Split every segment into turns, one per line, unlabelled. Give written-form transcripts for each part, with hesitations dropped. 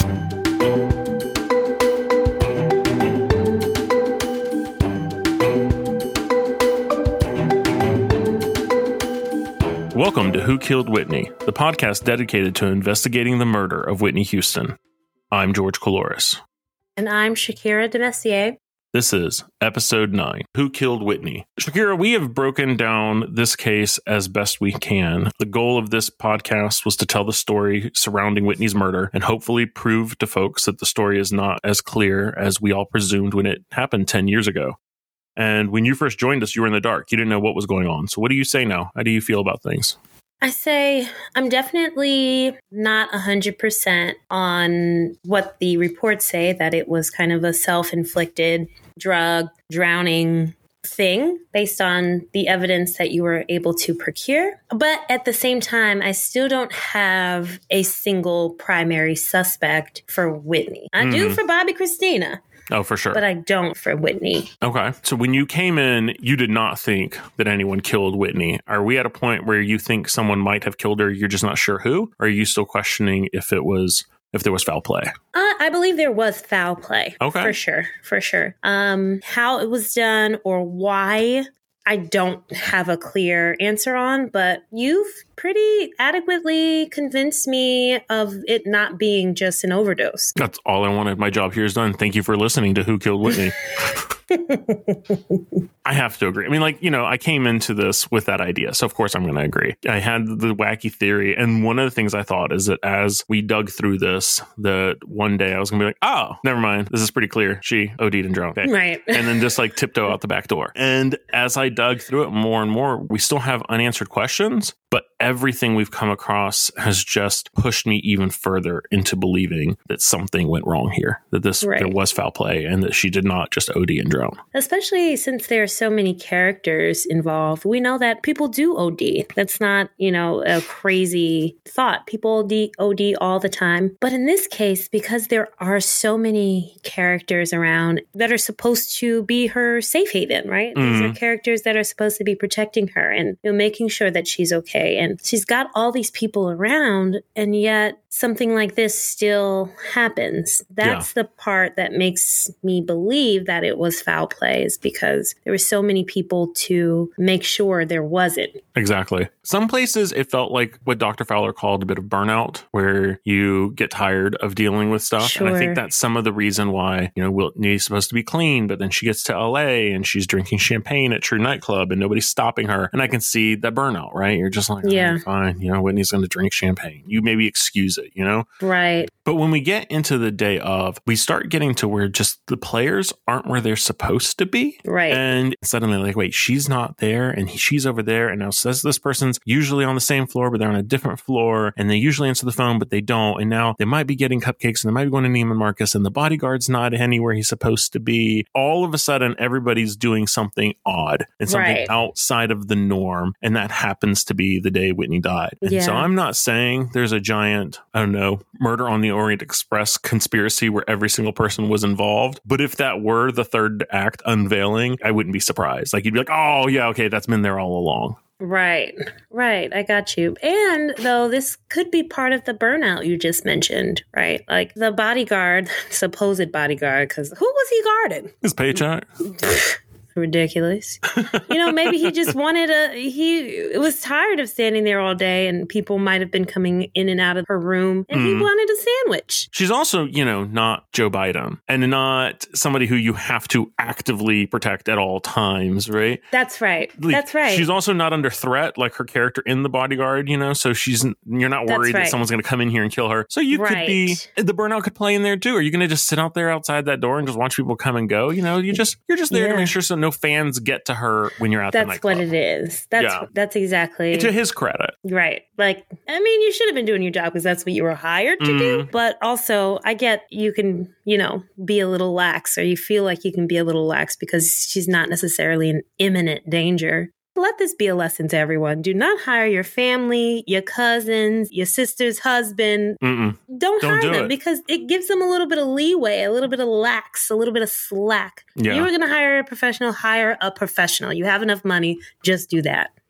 Welcome to Who Killed Whitney, the podcast dedicated to investigating the murder of Whitney Houston. I'm George Coloris.
And I'm Shakira DeMessier.
This is episode 9, Who Killed Whitney? Shakira, we have broken down this case as best we can. The goal of this podcast was to tell the story surrounding Whitney's murder and hopefully prove to folks that the story is not as clear as we all presumed when it happened 10 years ago. And when you first joined us, you were in the dark. You didn't know what was going on. So what do you say now? How do you feel about things?
I say I'm definitely not 100% on what the reports say, that it was kind of a self-inflicted drug drowning thing based on the evidence that you were able to procure. But at the same time, I still don't have a single primary suspect for Whitney. I do for Bobby Christina.
Oh, for sure.
But I don't for Whitney.
Okay. So when you came in, you did not think that anyone killed Whitney. Are we at a point where you think someone might have killed her? You're just not sure who? Or are you still questioning if there was foul play?
I believe there was foul play.
Okay.
For sure. How it was done or why, I don't have a clear answer on, but you've pretty adequately convinced me of it not being just an overdose.
That's all I wanted. My job here is done. Thank you for listening to Who Killed Whitney. I have to agree. I mean, I came into this with that idea. So, of course, I'm going to agree. I had the wacky theory. And one of the things I thought is that as we dug through this, that one day I was going to be like, oh, never mind. This is pretty clear. She OD'd and drowned. Okay.
Right.
And then just tiptoe out the back door. And as I dug through it more and more, we still have unanswered questions. But everything we've come across has just pushed me even further into believing that something went wrong here, that there was foul play and that she did not just OD and drown.
Especially since there are so many characters involved. We know that people do OD. That's not, a crazy thought. People OD all the time. But in this case, because there are so many characters around that are supposed to be her safe haven, right? These are characters that are supposed to be protecting her and making sure that she's okay. And she's got all these people around, and yet something like this still happens. That's the part that makes me believe that it was foul play, is because there were so many people to make sure there wasn't.
Exactly. Some places it felt like what Dr. Fowler called a bit of burnout, where you get tired of dealing with stuff.
Sure.
And I think that's some of the reason why, Whitney's supposed to be clean, but then she gets to LA and she's drinking champagne at True Nightclub and nobody's stopping her. And I can see that burnout, right? You're just like, oh, fine. Whitney's going to drink champagne. You maybe excuse it,
Right.
But when we get into the day of, we start getting to where just the players aren't where they're supposed to be.
Right.
And suddenly wait, she's not there and she's over there. And now says this person's usually on the same floor, but they're on a different floor. And they usually answer the phone, but they don't. And now they might be getting cupcakes and they might be going to Neiman Marcus and the bodyguard's not anywhere he's supposed to be. All of a sudden, everybody's doing something odd and something outside of the norm. And that happens to be the day Whitney died. And so I'm not saying there's a giant, Murder on the Orient Express conspiracy where every single person was involved. But if that were the third act unveiling, I wouldn't be surprised. You'd be like, oh, yeah, okay, that's been there all along.
Right. I got you. And though this could be part of the burnout you just mentioned, right? Like the bodyguard, supposed bodyguard, because who was he guarding?
His paycheck.
Ridiculous. Maybe he just wanted he was tired of standing there all day and people might have been coming in and out of her room and he wanted a sandwich.
She's also, not Joe Biden and not somebody who you have to actively protect at all times, right?
That's right.
She's also not under threat like her character in The Bodyguard, so you're not worried that someone's going to come in here and kill her. So you could be, the burnout could play in there too. Are you going to just sit out there outside that door and just watch people come and go? You're just there to make sure no fans get to her when you're at the nightclub.
That's what it is. That's exactly.
To his credit.
Right. You should have been doing your job because that's what you were hired to do. But also, I get you can, be a little lax, or you feel like you can be a little lax because she's not necessarily in imminent danger. Let this be a lesson to everyone. Do not hire your family, your cousins, your sister's husband. Don't hire them because it gives them a little bit of leeway, a little bit of lax, a little bit of slack. Yeah. You were going to hire a professional. You have enough money. Just do that.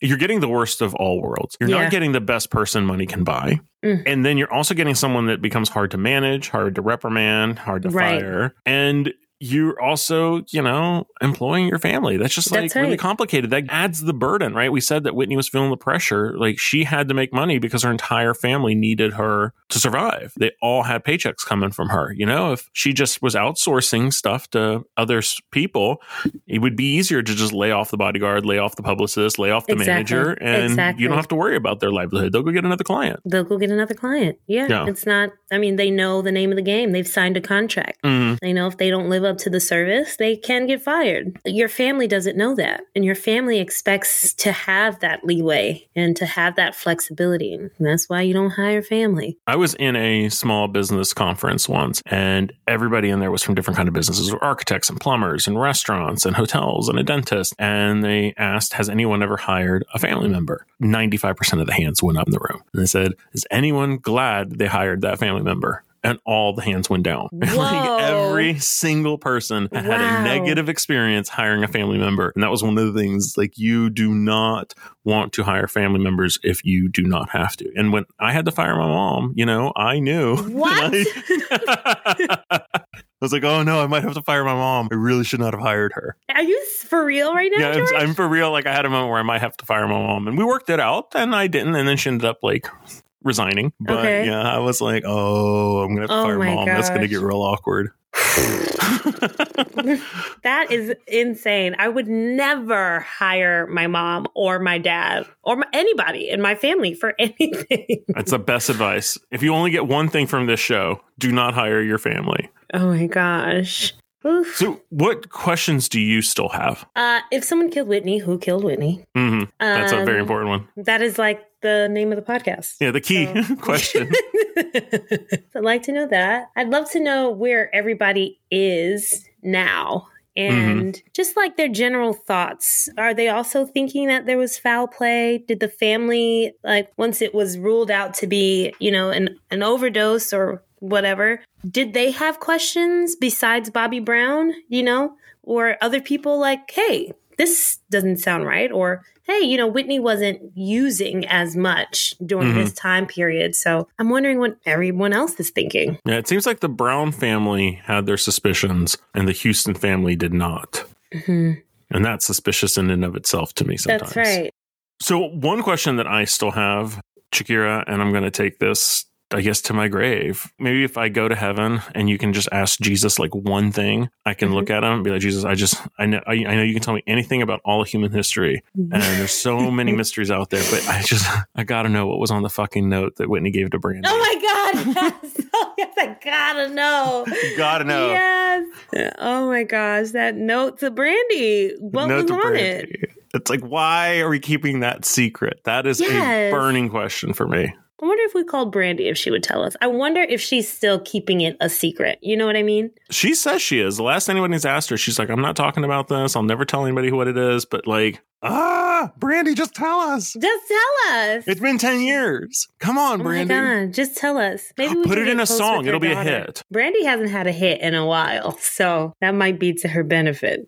you're getting the worst of all worlds. You're
Yeah.
not getting the best person money can buy. And then you're also getting someone that becomes hard to manage, hard to reprimand, hard to
Right.
fire. And you're also, employing your family. That's just
That's
really
right.
complicated. That adds the burden, right? We said that Whitney was feeling the pressure. Like she had to make money because her entire family needed her to survive. They all had paychecks coming from her. If she just was outsourcing stuff to other people, it would be easier to just lay off the bodyguard, lay off the publicist, lay off the
Exactly.
manager, and
Exactly.
you don't have to worry about their livelihood. They'll go get another client.
They'll go get another client. Yeah.
Yeah.
It's not, they know the name of the game. They've signed a contract. They know if they don't live up to the service, they can get fired. Your family doesn't know that. And your family expects to have that leeway and to have that flexibility. And that's why you don't hire family.
I was in a small business conference once, and everybody in there was from different kind of businesses, architects and plumbers and restaurants and hotels and a dentist. And they asked, has anyone ever hired a family member? 95% of the hands went up in the room. And they said, is anyone glad they hired that family member? And all the hands went down.
Whoa.
Every single person had
Wow.
a negative experience hiring a family member. And that was one of the things, like, you do not want to hire family members if you do not have to. And when I had to fire my mom, I knew.
What?
I was like, oh no, I might have to fire my mom. I really should not have hired her.
Are you for real right now,
Yeah,
George?
I'm for real. Like, I had a moment where I might have to fire my mom. And we worked it out, and I didn't. And then she ended up, resigning. But
Okay.
yeah, I was like, oh, I'm going to have to
Oh
fire
my
mom. That's going to
gosh.
get real awkward.
That is insane. I would never hire my mom or my dad or anybody in my family for anything.
That's the best advice. If you only get one thing from this show, do not hire your family.
Oh my gosh. Oof.
So what questions do you still have?
If someone killed Whitney, who killed Whitney?
That's a very important one.
That is like the name of the podcast.
Yeah, the key
So-
question.
I'd like to know that. I'd love to know where everybody is now and just like their general thoughts. Are they also thinking that there was foul play? Did the family, once it was ruled out to be, an overdose or whatever, did they have questions besides Bobby Brown, or other people like, hey, this doesn't sound right, or hey, Whitney wasn't using as much during this time period. So I'm wondering what everyone else is thinking.
Yeah, it seems like the Brown family had their suspicions and the Houston family did not. And that's suspicious in and of itself to me sometimes.
That's right.
So one question that I still have, Shakira, and I'm going to take this, I guess, to my grave. Maybe if I go to heaven and you can just ask Jesus I thing, I can look at him and be like, Jesus, I know you can tell me anything about all of human history. And there's so many mysteries out there, but I got to know what was on the fucking note that Whitney gave to Brandy.
Oh my God. Yes. Oh, yes, I gotta know.
You got to know.
Yes. Oh my gosh. That note to Brandy. What
Note
was
to
on
Brandy.
it?
It's like, why are we keeping that secret? That is a
Yes.
burning question for me.
I wonder if we called Brandy if she would tell us. I wonder if she's still keeping it a secret. You know what I mean?
She says she is. The last anybody's asked her, she's like, I'm not talking about this. I'll never tell anybody what it is. But Brandy, just tell us.
Just tell us.
It's been 10 years. Come on, Brandy.
Oh my God, just tell us. Maybe we
Put
can
it in
get
a
closer
song.
with her
It'll be a
daughter.
hit.
Brandy hasn't had a hit in a while, so that might be to her benefit.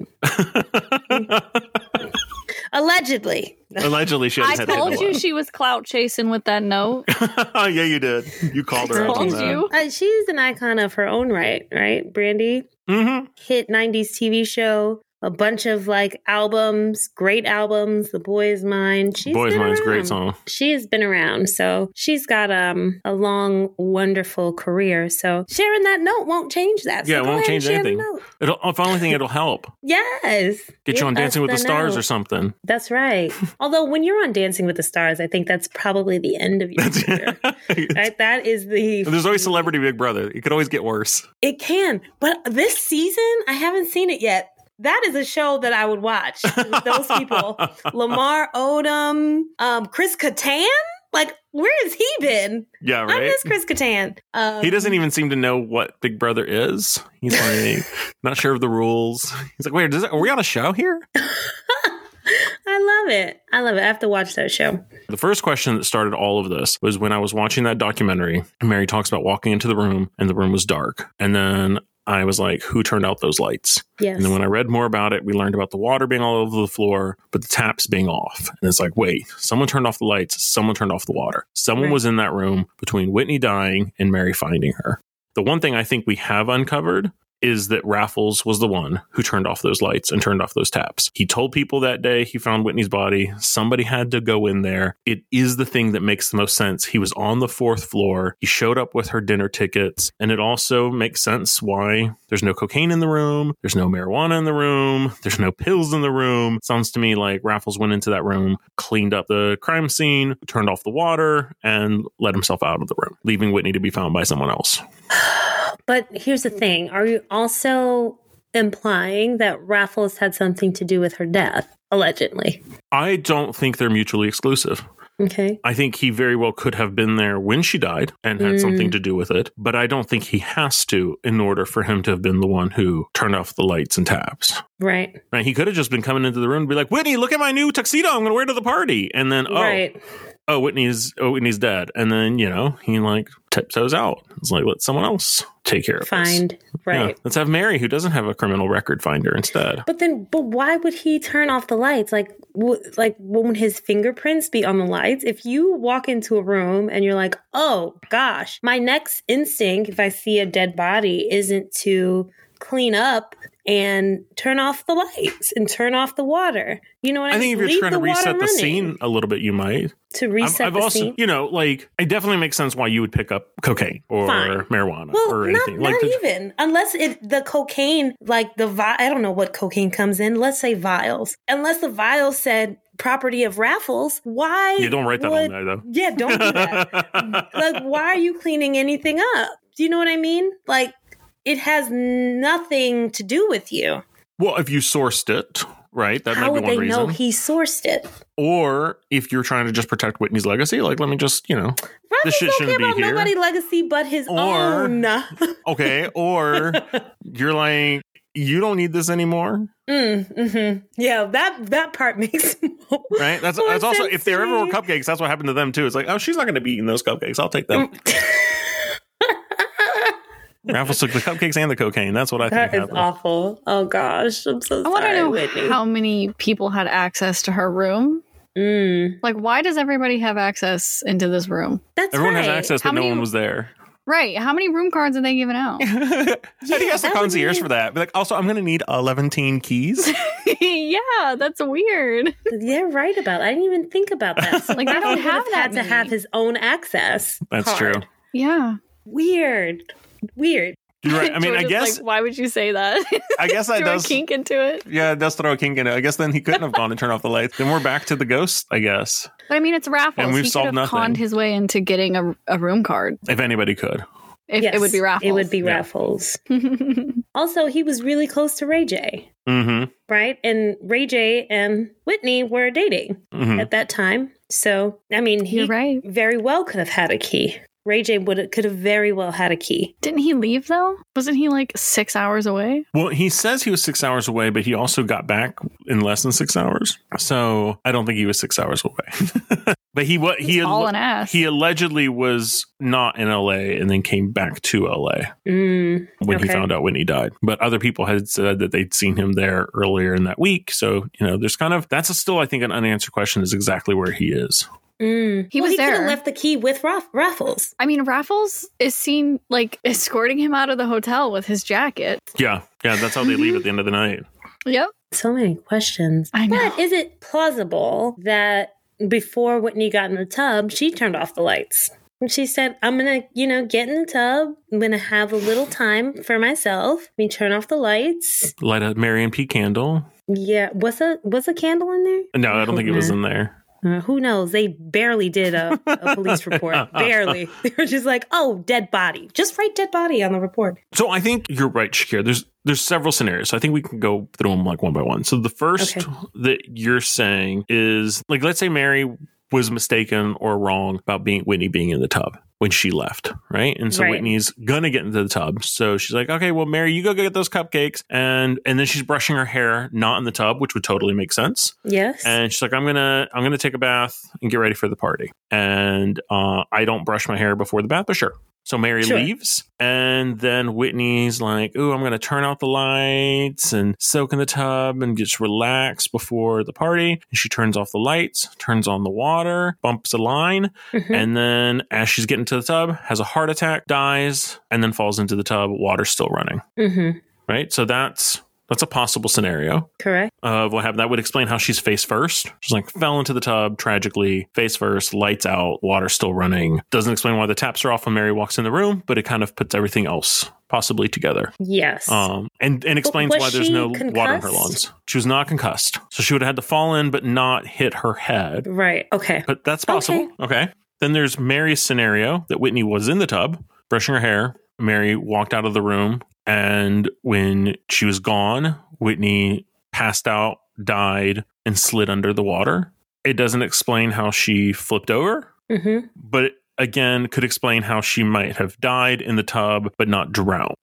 Allegedly.
Allegedly, she
I
hasn't had a
told
hit in a
you
while.
she was clout chasing with that note.
Yeah, you did. You called her out on
Told
that.
you.
She's an icon of her own right? Brandy?
Mm-hmm.
Hit 90s TV show, a bunch of albums, great albums. The Boy Is Mine. She's
Boy Is
been
Mine's a great
around.
song.
She has been around, so she's got a long, wonderful career. So sharing that note won't change that. So
Yeah, it
go
won't
ahead and
change
share the
anything.
note.
If only thing, it'll help.
Yes,
Get you on
Give
Dancing
us
with the Stars
note.
or something.
That's right. Although when you're on Dancing with the Stars, I think that's probably the end of your career. Right? That is the.
There's always Celebrity Big Brother. It could always get worse.
It can, but this season I haven't seen it yet. That is a show that I would watch with those people. Lamar Odom, Chris Kattan. Where has he been?
Yeah,
I
right?
miss Chris Kattan.
He doesn't even seem to know what Big Brother is. He's like, not sure of the rules. He's like, wait, are we on a show here?
I love it. I have to watch that show.
The first question that started all of this was when I was watching that documentary. Mary talks about walking into the room and the room was dark. And then I was like, who turned out those lights?
Yes.
And then when I read more about it, we learned about the water being all over the floor, but the taps being off. And it's like, wait, someone turned off the lights. Someone turned off the water. Someone was in that room between Whitney dying and Mary finding her. The one thing I think we have uncovered is that Raffles was the one who turned off those lights and turned off those taps. He told people that day he found Whitney's body. Somebody had to go in there. It is the thing that makes the most sense. He was on the 4th floor. He showed up with her dinner tickets. And it also makes sense why there's no cocaine in the room. There's no marijuana in the room. There's no pills in the room. Sounds to me like Raffles went into that room, cleaned up the crime scene, turned off the water, and let himself out of the room, leaving Whitney to be found by someone else.
But here's the thing. Are you also implying that Raffles had something to do with her death, allegedly?
I don't think they're mutually exclusive.
Okay.
I think he very well could have been there when she died and had something to do with it, but I don't think he has to in order for him to have been the one who turned off the lights and taps.
Right.
He could have just been coming into the room and be like, Whitney, look at my new tuxedo I'm going to wear to the party. And then, Whitney's dead. And then, he like tiptoes out. It's like, let someone else take care of this.
Right.
Yeah, let's have Mary, who doesn't have a criminal record, find her instead.
But why would he turn off the lights? Like won't his fingerprints be on the lights? If you walk into a room and you're like, oh gosh, my next instinct, if I see a dead body, isn't to clean up and turn off the lights and turn off the water. You know what I mean?
I think if you're trying to reset the scene a little bit, you might.
To reset
I've
the
also,
scene?
it definitely makes sense why you would pick up cocaine or marijuana or anything.
Not even. Unless the cocaine, like I don't know what cocaine comes in. Let's say vials. Unless the vials said property of Raffles, why?
You don't write that on there, though.
Yeah, don't do that. Like, why are you cleaning anything up? Do you know what I mean? Like, it has nothing to do with you.
Well, if you sourced it, right? That might be one reason. How would they know
he sourced it?
Or if you're trying to just protect Whitney's legacy, like, let me just,
Raffles
this shit shouldn't be here.
Nobody's legacy but his own.
Okay, or you're like, you don't need this anymore.
Yeah, that part makes more
right. That's also, if there ever were cupcakes, that's what happened to them too. It's like, oh, she's not going to be eating those cupcakes. I'll take them. Raffles took the cupcakes and the cocaine. That's what I think happened.
That is awful. Oh gosh, I'm so sorry.
I want to know
Whitney.
how many people had access to her room. Like, why does everybody have access into this room?
Everyone has access, but no one was there.
Right. How many room cards are they giving out?
How do you ask the concierge for that? Be like, also, I'm going to need 11 keys.
Yeah, that's weird.
They're right about it. I didn't even think about that. So,
like, I don't have that.
Had to have his own access.
That's
card.
true.
Yeah.
Weird.
You're right. I mean, I guess.
Like, why would you say that?
I guess that does
throw a kink into it.
Yeah, it does throw a kink in it. I guess then he couldn't have gone and turned off the lights. Then we're back to the ghost, I guess.
But I mean, it's Raffles.
And we've
he
solved
could have
nothing.
conned his way into getting a room card.
If anybody could.
It would be Raffles.
It would be Raffles. Also, he was really close to Ray J.
Mm-hmm.
Right? And Ray J and Whitney were dating at that time. So, I mean, he very well could have had a key. Ray J could have very well had a key.
Didn't he leave, though? Wasn't he like 6 hours away?
Well, he says he was 6 hours away, but he also got back in less than 6 hours. So I don't think he was 6 hours away. But he allegedly was not in LA and then came back to LA when he found out Whitney died. But other people had said that they'd seen him there earlier in that week. So, there's that's still, I think, an unanswered question is exactly where he is.
He was there.
He could have left the key with Raffles.
I mean, Raffles is seen like escorting him out of the hotel with his jacket.
Yeah, that's how they leave at the end of the night.
Yep.
So many questions.
I know.
But is it plausible that before Whitney got in the tub, she turned off the lights? And she said, I'm going to, get in the tub. I'm going to have a little time for myself. Let me turn off the lights.
Light a Mary and P candle.
Yeah. Was a candle in there?
No, I don't think it was in there.
Who knows? They barely did a police report. Barely. They were just like, oh, dead body. Just write dead body on the report.
So I think you're right, Shakir. There's several scenarios. So I think we can go through them like one by one. So the first that you're saying is, like, let's say Mary was mistaken or wrong about Whitney being in the tub when she left, right? And so Whitney's gonna get into the tub. So she's like, okay, well, Mary, you go get those cupcakes. And then she's brushing her hair, not in the tub, which would totally make sense.
Yes.
And she's like, I'm gonna take a bath and get ready for the party. And I don't brush my hair before the bath, but sure. So Mary leaves, and then Whitney's like, "Ooh, I'm going to turn out the lights and soak in the tub and just relax before the party." And she turns off the lights, turns on the water, bumps a line, and then as she's getting to the tub, has a heart attack, dies, and then falls into the tub, water's still running. Right? So that's a possible scenario.
Correct.
Of what happened. That would explain how she's face first. She's like fell into the tub tragically, face first, lights out, water still running. Doesn't explain why the taps are off when Mary walks in the room, but it kind of puts everything else possibly together.
Yes.
And explains why there's no
concussed?
water in her lungs. She was not concussed. So she would have had to fall in, but not hit her head.
Right. Okay.
But that's possible. Okay. Then there's Mary's scenario that Whitney was in the tub, brushing her hair. Mary walked out of the room. And when she was gone, Whitney passed out, died, and slid under the water. It doesn't explain how she flipped over, but it, again, could explain how she might have died in the tub, but not drowned.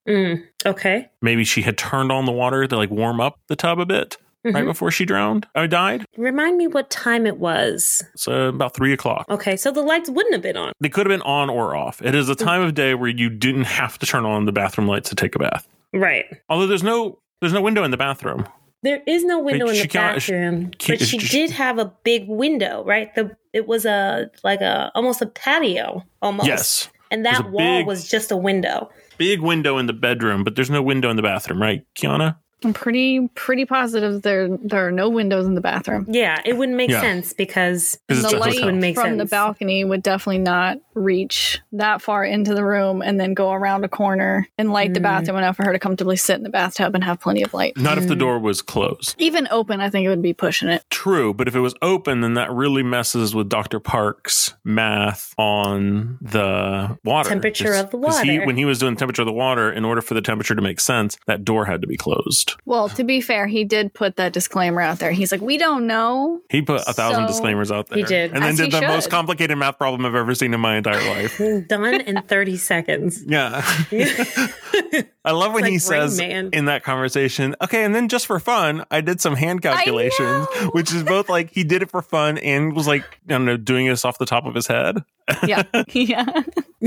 Okay.
Maybe she had turned on the water to like warm up the tub a bit right before she died.
Remind me what time it was.
It's about 3:00.
Okay, so the lights wouldn't have been on.
They could have been on or off. It is a time of day where you didn't have to turn on the bathroom lights to take a bath.
Right.
Although there's no window in the bathroom.
There is no window in the bathroom, but she did have a big window, right? It was almost a patio, almost.
Yes.
And that wall was just a window.
Big window in the bedroom, but there's no window in the bathroom, right, Kiana?
I'm pretty positive there are no windows in the bathroom.
Yeah, it wouldn't make sense because
the light from the balcony would definitely not reach that far into the room and then go around a corner and light the bathroom enough for her to comfortably sit in the bathtub and have plenty of light.
Not if the door was closed.
Even open, I think it would be pushing it.
True, but if it was open, then that really messes with Dr. Park's math on the water.
Temperature of the water.
When he was doing the temperature of the water, in order for the temperature to make sense, that door had to be closed.
Well, to be fair, he did put that disclaimer out there. He's like, we don't know.
He put 1,000 disclaimers out there.
He did.
And then did the most complicated math problem I've ever seen in my entire life.
Done in 30 seconds.
Yeah. I love when he says in that conversation, okay, and then just for fun, I did some hand calculations, which is both like he did it for fun and was like, I don't know, doing this off the top of his head.
Yeah. I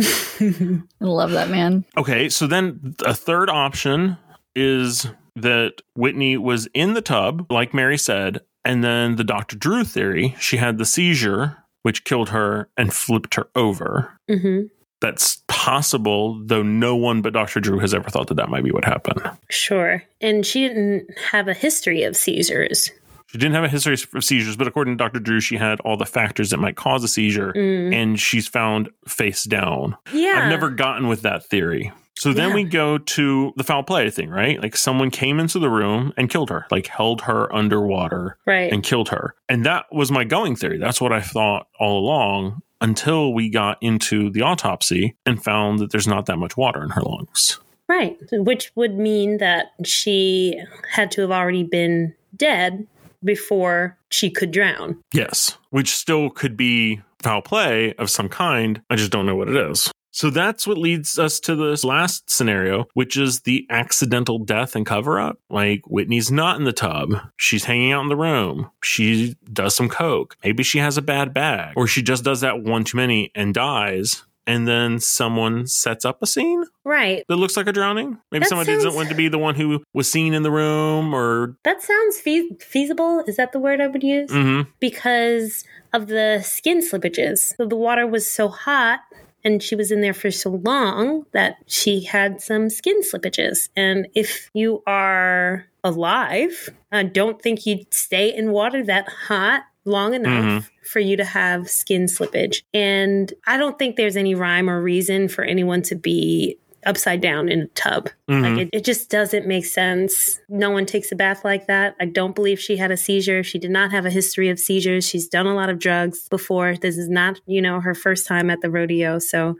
love that man.
Okay, so then a third option is that Whitney was in the tub, like Mary said, and then the Dr. Drew theory, she had the seizure, which killed her and flipped her over. That's possible, though no one but Dr. Drew has ever thought that might be what happened.
Sure. And she didn't have a history of seizures.
She didn't have a history of seizures, but according to Dr. Drew, she had all the factors that might cause a seizure, and she's found face down.
Yeah.
I've never gotten with that theory. So then we go to the foul play thing, right? Like someone came into the room and killed her, like held her underwater and killed her. And that was my going theory. That's what I thought all along until we got into the autopsy and found that there's not that much water in her lungs.
Right. Which would mean that she had to have already been dead before she could drown.
Yes, which still could be foul play of some kind. I just don't know what it is. So that's what leads us to this last scenario, which is the accidental death and cover up. Like Whitney's not in the tub. She's hanging out in the room. She does some coke. Maybe she has a bad bag, or she just does that one too many and dies. And then someone sets up a scene.
Right.
That looks like a drowning. Maybe someone doesn't want to be the one who was seen in the room or.
That sounds feasible. Is that the word I would use? Because of the skin slippages. So the water was so hot. And she was in there for so long that she had some skin slippages. And if you are alive, I don't think you'd stay in water that hot long enough for you to have skin slippage. And I don't think there's any rhyme or reason for anyone to be upside down in a tub. Like it just doesn't make sense. No one takes a bath like that. I don't believe she had a seizure. She did not have a history of seizures. She's done a lot of drugs before. This is not, her first time at the rodeo. So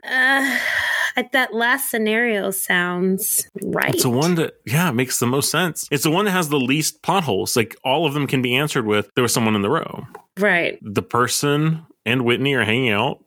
that last scenario sounds right.
It's the one that, makes the most sense. It's the one that has the least plot holes. Like all of them can be answered with, there was someone in the room.
Right.
The person and Whitney are hanging out.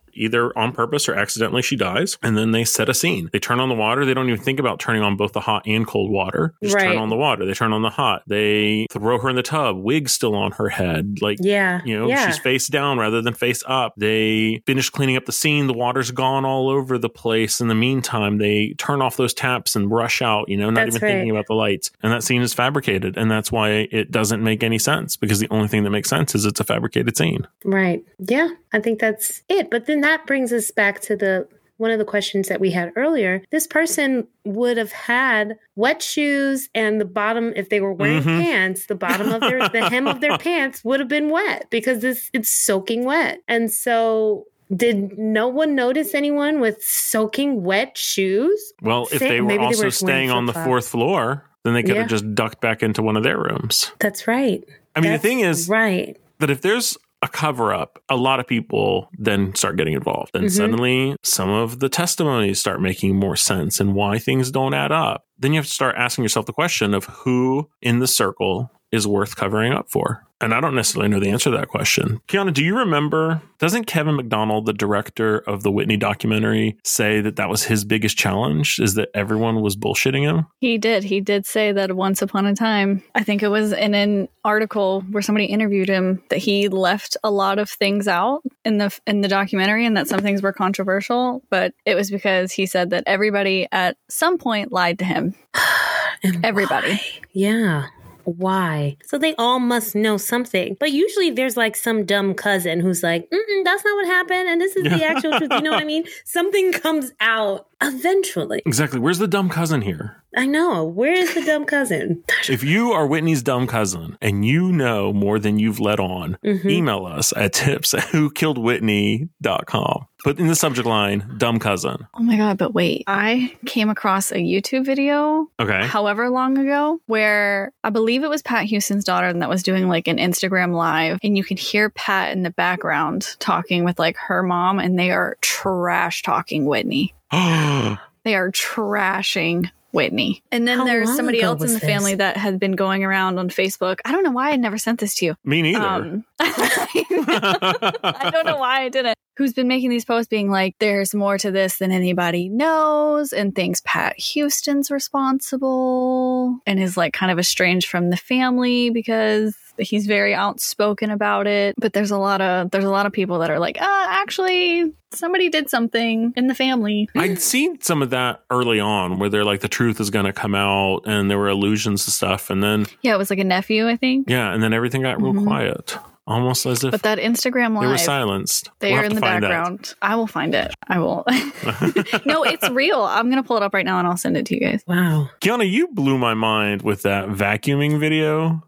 either on purpose or accidentally she dies. And then they set a scene. They turn on the water. They don't even think about turning on both the hot and cold water. They just turn on the water. They turn on the hot. They throw her in the tub. Wig still on her head. Like, she's face down rather than face up. They finish cleaning up the scene. The water's gone all over the place. In the meantime, they turn off those taps and rush out, not even thinking about the lights. And that scene is fabricated. And that's why it doesn't make any sense, because the only thing that makes sense is it's a fabricated scene.
Right. Yeah, I think that's it. But then that brings us back to one of the questions that we had earlier. This person would have had wet shoes, and the bottom, if they were wearing pants, the bottom of the hem of their pants would have been wet because it's soaking wet. And so did no one notice anyone with soaking wet shoes?
Well, if they were also staying on the fourth floor, then they could have just ducked back into one of their rooms.
That's right.
I mean, the thing is that if there's a cover up, a lot of people then start getting involved. And suddenly some of the testimonies start making more sense and why things don't add up. Then you have to start asking yourself the question of who in the circle is worth covering up for. And I don't necessarily know the answer to that question. Kiana, do you remember, doesn't Kevin McDonald, the director of the Whitney documentary, say that was his biggest challenge, is that everyone was bullshitting him?
He did say that once upon a time, I think it was in an article where somebody interviewed him, that he left a lot of things out in the documentary and that some things were controversial, but it was because he said that everybody at some point lied to him. Everybody.
Why? Yeah. Why? So they all must know something. But usually there's like some dumb cousin who's like, that's not what happened. And this is the actual truth. You know what I mean? Something comes out eventually.
Exactly. Where's the dumb cousin here?
I know. Where is the dumb cousin?
If you are Whitney's dumb cousin and you know more than you've let on, email us at tips@whokilledwhitney.com. Put in the subject line, dumb cousin.
Oh my God, but wait. I came across a YouTube video, however long ago, where I believe it was Pat Houston's daughter that was doing like an Instagram live, and you can hear Pat in the background talking with like her mom, and they are trash talking Whitney. They are trashing Whitney. And then there's somebody else in the family that had been going around on Facebook. I don't know why I never sent this to you.
Me neither.
I don't know why I didn't. Who's been making these posts being like, there's more to this than anybody knows, and thinks Pat Houston's responsible and is like kind of estranged from the family because he's very outspoken about it. But there's a lot of people that are like, actually somebody did something in the family.
I'd seen some of that early on where they're like, the truth is going to come out, and there were allusions to stuff. And then,
it was like a nephew, I think.
Yeah. And then everything got real quiet. Almost as if.
But that Instagram live,
they were silenced.
They are in the background. I will find it. I will. No, it's real. I'm going to pull it up right now and I'll send it to you guys.
Wow.
Kiana, you blew my mind with that vacuuming video.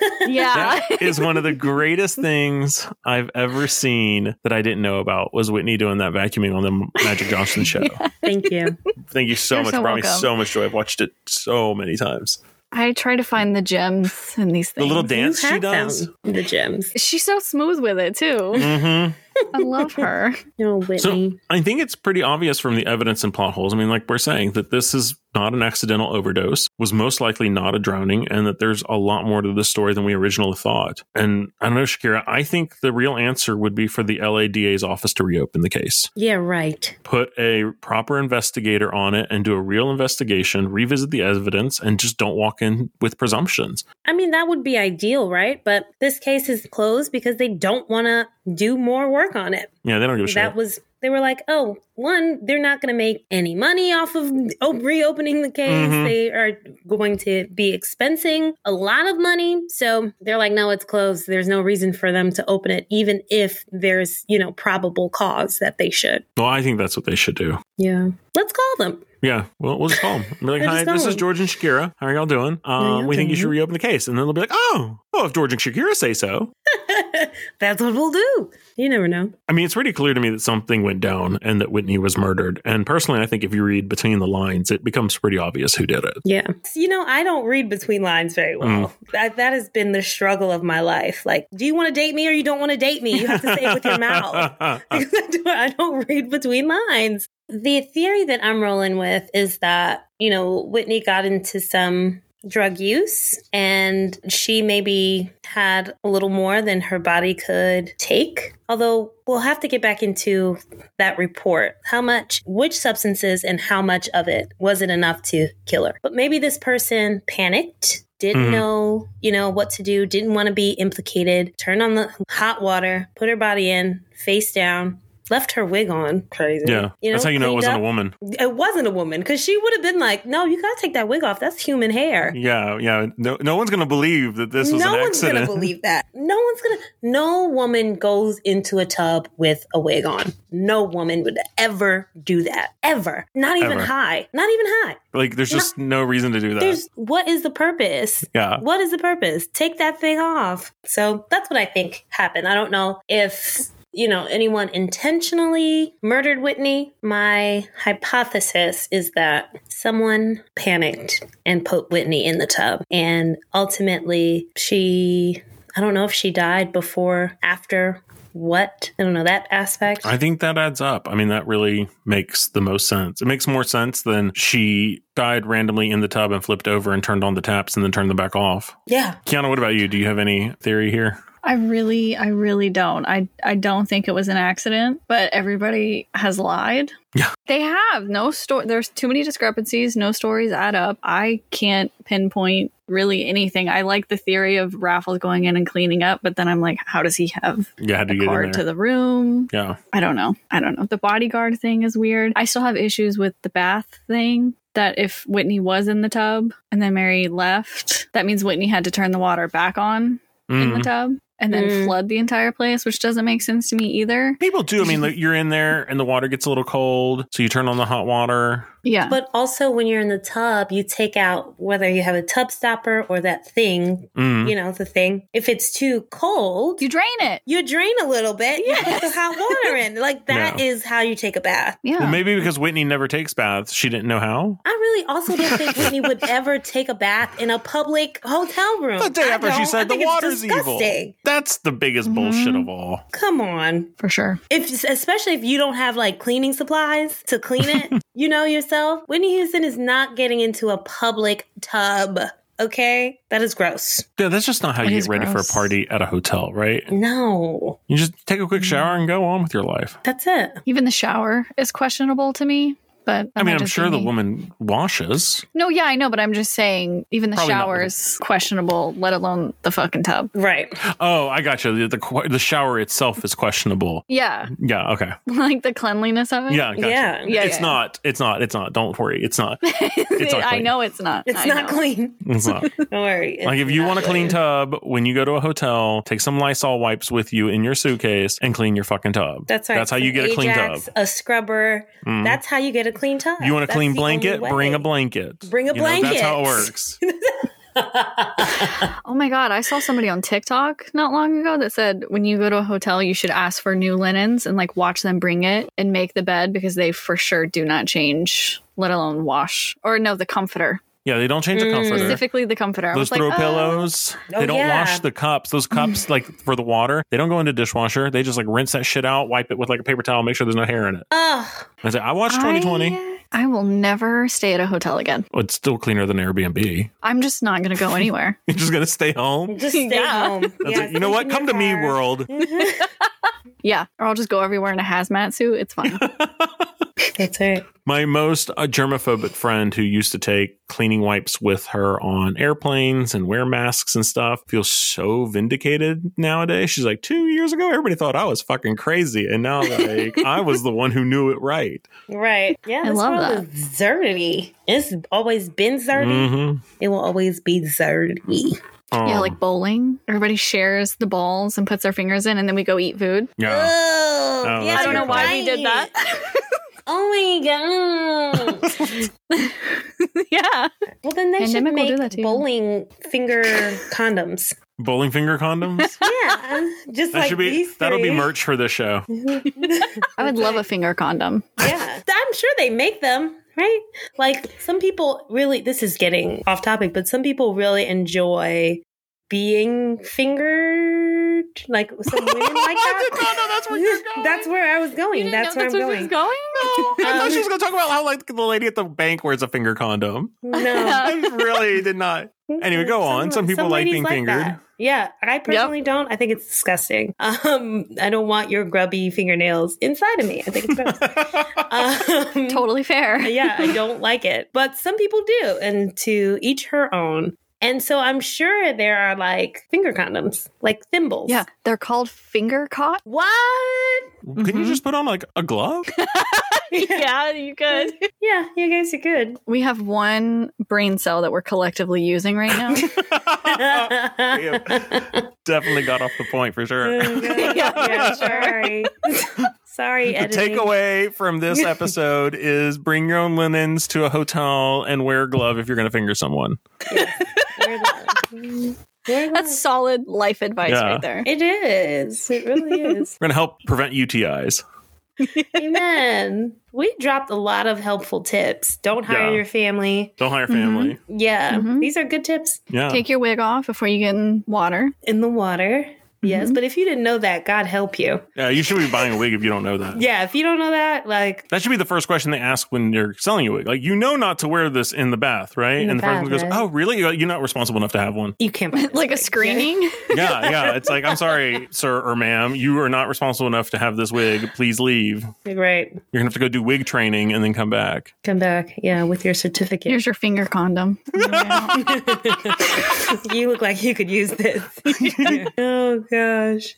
Yeah.
That is one of the greatest things I've ever seen that I didn't know about, was Whitney doing that vacuuming on the Magic Johnson show.
Thank you.
Thank you so much. It brought me so much joy. I've watched it so many times.
I try to find the gems in these things.
The little dance she does.
The gems.
She's so smooth with it, too. I love her.
Whitney.
So I think it's pretty obvious from the evidence and plot holes. I mean, like we're saying, that this is not an accidental overdose, was most likely not a drowning, and that there's a lot more to the story than we originally thought. And I don't know, Shakira, I think the real answer would be for the LADA's office to reopen the case.
Yeah, right.
Put a proper investigator on it and do a real investigation, revisit the evidence, and just don't walk in with presumptions.
I mean, that would be ideal, right? But this case is closed because they don't want to do more work on it.
Yeah, they don't give a shit.
They were like, one, they're not going to make any money off of reopening the case. They are going to be expensing a lot of money. So they're like, no, it's closed. There's no reason for them to open it, even if there's, probable cause that they should.
Well, I think that's what they should do.
Yeah. Let's call them.
Yeah, well, we'll just call them. Be like, hi, this is George and Shakira. How are y'all doing? We think you should reopen the case. And then they'll be like, oh, if George and Shakira say so.
That's what we'll do. You never know.
I mean, it's pretty clear to me that something went down and that Whitney was murdered. And personally, I think if you read between the lines, it becomes pretty obvious who did it.
Yeah. I don't read between lines very well. That has been the struggle of my life. Like, do you want to date me or you don't want to date me? You have to say it with your mouth. Because I don't read between lines. The theory that I'm rolling with is that, Whitney got into some drug use, and she maybe had a little more than her body could take. Although we'll have to get back into that report. Which substances and how much of it was it enough to kill her? But maybe this person panicked, didn't know, what to do, didn't want to be implicated, turned on the hot water, put her body in, face down, left her wig on. Crazy.
Yeah. That's how you know it wasn't a woman.
It wasn't a woman, because she would have been like, no, you got to take that wig off. That's human hair.
Yeah. No one's going to believe that this was an accident. No one's going to
believe that. No woman goes into a tub with a wig on. No woman would ever do that. Ever. Not even high.
Like, there's just no reason to do that.
What is the purpose?
Yeah.
What is the purpose? Take that thing off. So that's what I think happened. I don't know if anyone intentionally murdered Whitney. My hypothesis is that someone panicked and put Whitney in the tub. And ultimately, I don't know if she died before, after, what? I don't know that aspect.
I think that adds up. I mean, that really makes the most sense. It makes more sense than she died randomly in the tub and flipped over and turned on the taps and then turned them back off.
Yeah.
Kiana, what about you? Do you have any theory here?
I really don't. I don't think it was an accident, but everybody has lied.
Yeah.
They have. There's too many discrepancies. No stories add up. I can't pinpoint really anything. I like the theory of Raffles going in and cleaning up, but then I'm like, how does he have a card to the room?
Yeah.
I don't know. The bodyguard thing is weird. I still have issues with the bath thing. That if Whitney was in the tub and then Mary left, that means Whitney had to turn the water back on in the tub and then flood the entire place, which doesn't make sense to me either.
People do. I mean, like, you're in there and the water gets a little cold, so you turn on the hot water.
Yeah.
But also when you're in the tub, you take out, whether you have a tub stopper or that thing, the thing. If it's too cold,
you drain it.
You drain a little bit. You put the hot water in. Like, that is how you take a bath.
Yeah.
Well, maybe because Whitney never takes baths, she didn't know how.
I really also don't think Whitney would ever take a bath in a public hotel room.
The day after she said the water's evil. That's the biggest bullshit of all.
Come on.
For sure.
Especially if you don't have, like, cleaning supplies to clean it, yourself. Whitney Houston is not getting into a public tub. Okay? That is gross.
Yeah, that's just not how you get ready for a party at a hotel, right?
No.
You just take a quick shower and go on with your life.
That's it.
Even the shower is questionable to me. But
I'm sure the woman washes.
No, yeah, I know, but I'm just saying even the shower is questionable, let alone the fucking tub.
Right.
Oh, I got you. The shower itself is questionable.
Yeah.
Yeah, okay.
Like the cleanliness of it?
Yeah, gotcha.
Yeah.
It's not. Don't worry. It's not.
It's not I know it's not.
It's not clean.
It's not.
Don't worry.
Like, if you want a clean tub, when you go to a hotel, take some Lysol wipes with you in your suitcase and clean your fucking tub.
That's right.
That's how you get a clean tub.
A scrubber. That's how you get a clean tub.
You want a clean blanket? Bring a blanket.
Bring a blanket.
That's how it works.
Oh my God. I saw somebody on TikTok not long ago that said when you go to a hotel, you should ask for new linens and like watch them bring it and make the bed because they for sure do not change, let alone wash. Or no, the comforter.
Yeah, they don't change the comforter.
Specifically the comforter.
Those throw pillows. They don't wash the cups. Those cups, like for the water, they don't go into dishwasher. They just like rinse that shit out, wipe it with like a paper towel, make sure there's no hair in it. I watched 2020.
I will never stay at a hotel again.
Well, it's still cleaner than Airbnb.
I'm just not going to go anywhere.
You're just going to stay home?
Just stay home.
Yeah, you know what? Come to me, world.
Yeah, or I'll just go everywhere in a hazmat suit. It's fine.
That's it.
My most germophobic friend who used to take cleaning wipes with her on airplanes and wear masks and stuff feels so vindicated nowadays. She's like, 2 years ago, everybody thought I was fucking crazy. And now like I was the one who knew it right.
Right. Yeah.
I love that.
Zerdity. It's always been zerdy.
Mm-hmm.
It will always be zerdy.
Yeah, like bowling. Everybody shares the balls and puts their fingers in, and then we go eat food.
Yeah.
Oh, yeah,
I don't know why we did that.
Oh my God.
Yeah.
Well, then they should make
that
bowling finger condoms.
Bowling finger condoms?
Yeah. Just
that
like
should be,
these
that'll
three.
be merch for this show.
I would love a finger condom.
Yeah. I'm sure they make them. Right? Like, some people really, this is getting off topic, but some people really enjoy being fingered fingered? Like some women like that?
I did not know that's where you're going.
That's where I was going. That's where I'm going.
No, I thought she was going to talk about how like the lady at the bank wears a finger condom.
No.
I really did not. Anyway, go on. Some people like being fingered.
That. Yeah, I personally don't. I think it's disgusting. I don't want your grubby fingernails inside of me. I think it's gross.
Totally fair.
Yeah, I don't like it. But some people do, and to each her own. And so I'm sure there are like finger condoms, like thimbles.
Yeah, they're called finger caught.
What?
Can you just put on like a glove?
Yeah, you could.
Yeah, you guys are good.
We have one brain cell that we're collectively using right now.
Definitely got off the point for sure.
Yeah, sorry. Sorry, editing.
The takeaway from this episode is bring your own linens to a hotel and wear a glove if you're going to finger someone.
Yes.
That's solid life advice right there.
It is. It really is.
We're going to help prevent UTIs.
Amen. We dropped a lot of helpful tips. Don't hire your family.
Don't hire family.
Yeah. These are good tips.
Yeah.
Take your wig off before you get in water.
In the water. Yes, but if you didn't know that, God help you.
Yeah, you should be buying a wig if you don't know that.
Yeah, if you don't know that, like...
That should be the first question they ask when you're selling a wig. Like, you know not to wear this in the bath, right? And the person goes, oh, really? You're not responsible enough to have one.
You can't buy
like a screening?
Yeah. It's like, I'm sorry, sir or ma'am. You are not responsible enough to have this wig. Please leave.
Right.
You're going to have to go do wig training and then come back.
Come back, yeah, with your certificate.
Here's your finger condom.
You look like you could use this. Oh, gosh.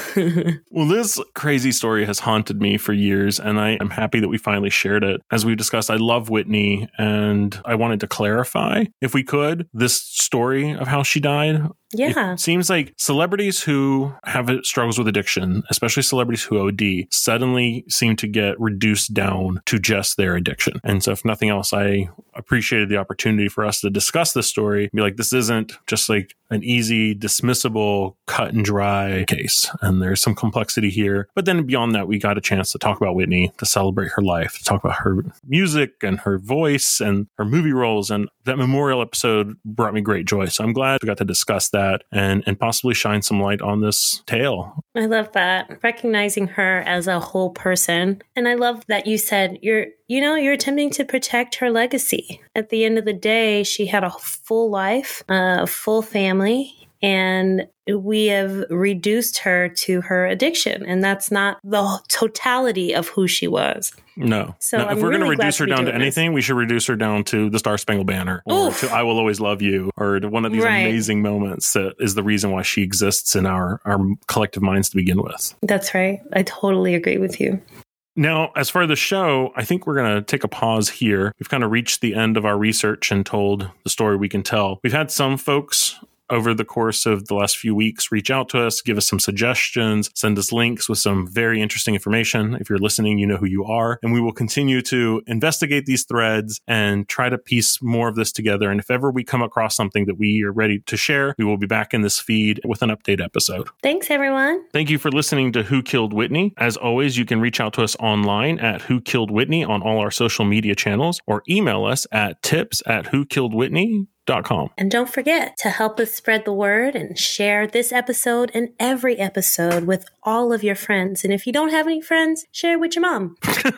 Well, this crazy story has haunted me for years, and I am happy that we finally shared it. As we discussed, I love Whitney, and I wanted to clarify, if we could, this story of how she died.
Yeah.
It seems like celebrities who have struggles with addiction, especially celebrities who OD, suddenly seem to get reduced down to just their addiction. And so if nothing else, I appreciated the opportunity for us to discuss this story, be like, this isn't just like an easy, dismissible, cut and dry case. And there's some complexity here. But then beyond that, we got a chance to talk about Whitney, to celebrate her life, to talk about her music and her voice and her movie roles. And that memorial episode brought me great joy. So I'm glad we got to discuss that and possibly shine some light on this tale.
I love that. Recognizing her as a whole person. And I love that you said you're attempting to protect her legacy. At the end of the day, she had a full life, a full family, and we have reduced her to her addiction. And that's not the totality of who she was.
No.
So
if we're going to reduce her down to anything, we should reduce her down to the Star Spangled Banner or to I Will Always Love You or to one of these amazing moments that is the reason why she exists in our collective minds to begin with.
That's right. I totally agree with you.
Now, as for the show, I think we're going to take a pause here. We've kind of reached the end of our research and told the story we can tell. We've had some folks over the course of the last few weeks reach out to us, give us some suggestions, send us links with some very interesting information. If you're listening, you know who you are. And we will continue to investigate these threads and try to piece more of this together. And if ever we come across something that we are ready to share, we will be back in this feed with an update episode.
Thanks, everyone.
Thank you for listening to Who Killed Whitney. As always, you can reach out to us online at Who Killed Whitney on all our social media channels or email us at tips@whokilledwhitney.com.
And don't forget to help us spread the word and share this episode and every episode with all of your friends. And if you don't have any friends, share it with your mom.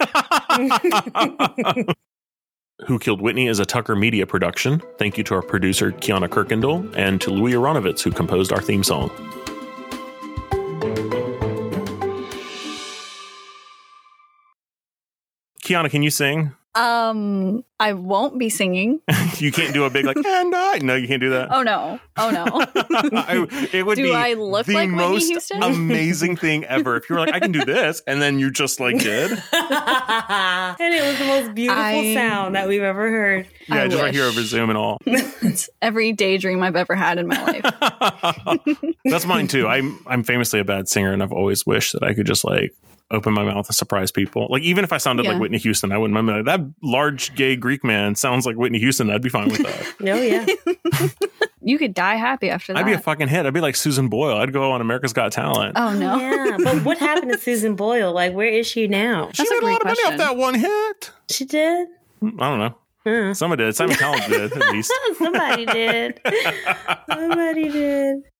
Who Killed Whitney is a Tucker Media production. Thank you to our producer, Kiana Kirkendall, and to Louis Aronovitz, who composed our theme song. Kiana, can you sing?
I won't be singing.
You can't do a big like, and I. No, you can't do that.
Oh no.
It would
do
be
I look
the
like
most
Houston?
amazing thing ever. If you were like, I can do this, and then you just like did.
And it was the most beautiful sound that we've ever heard.
Yeah, just right here over Zoom and all.
It's every daydream I've ever had in my life.
That's mine too. I'm famously a bad singer, and I've always wished that I could just like open my mouth and surprise people. Like, even if I sounded like Whitney Houston, I wouldn't mind. That large gay Greek man sounds like Whitney Houston. I'd be fine with that.
Oh, yeah.
You could die happy after that.
I'd be a fucking hit. I'd be like Susan Boyle. I'd go on America's Got Talent.
Oh, no.
Yeah, but what happened to Susan Boyle? Like, where is she now?
She made a lot of money off that one hit.
She did?
I don't know. Somebody did. Simon Cowell did, at least.
Somebody did. Somebody did.